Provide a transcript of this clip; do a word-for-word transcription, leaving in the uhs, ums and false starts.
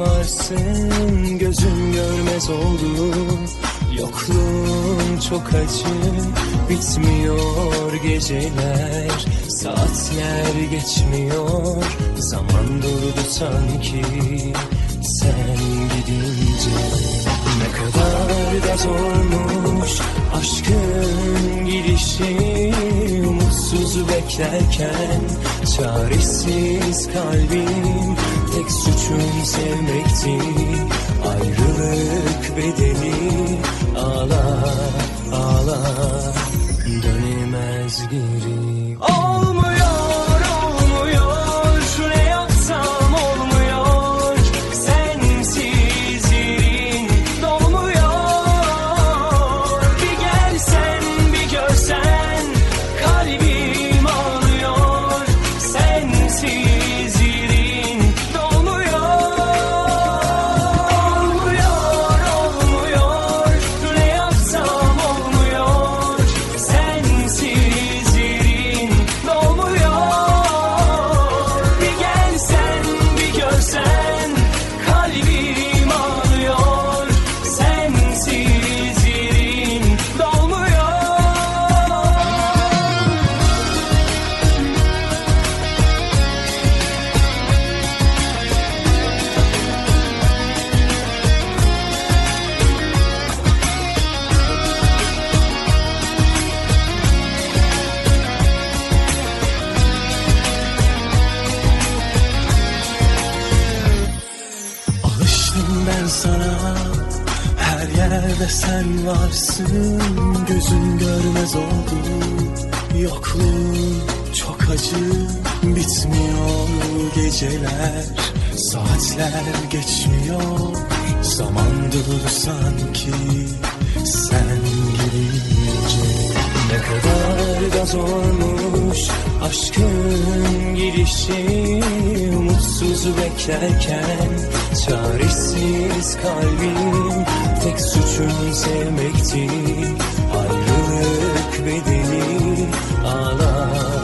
varsın, gözüm görmez oldu. Yokluğun çok acı, bitmiyor geceler, saatler geçmiyor, zaman durdu sanki sen gidince. Ne kadar da zormuş aşkın gidişi, umutsuz beklerken çaresiz kalbim, tek suçum sevmekti, ayrılık bedeli. Ağla ağla dönemez geri. Olmuyor olmuyor, ne yapsam olmuyor, sensiz yerin dolmuyor. Bir gelsen bir görsen kalbim ağlıyor, sensiz yerin dolmuyor. Olmuyor olmuyor, ne yapsam olmuyor, sensiz yerin dolmuyor. Bir gelsen bir görsen kalbim ağlıyor, sensiz yerin dolmuyor. Alıştım ben sana, her yerde sen varsın, gözüm görmez oldu. Yokluğun çok acı, bitmiyor geceler, saatler geçmiyor, zaman durdu sanki sen gidince. Ne kadar da zormuş aşkın gidişi, umutsuz beklerken çaresiz kalbim, tek suçum sevmekti, ayrılık bedeli. Ağla